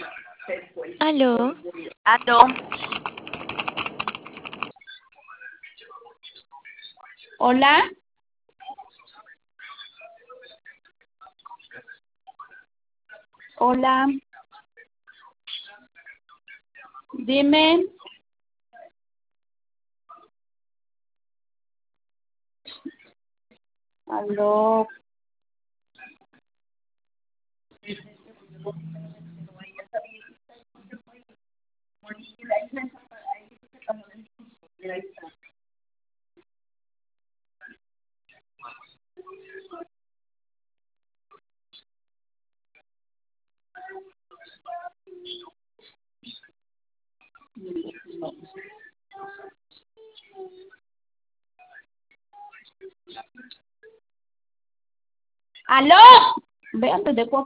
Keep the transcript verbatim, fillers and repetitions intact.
Aló, Aló, Hola, hola, dime, aló, aló, ve antes de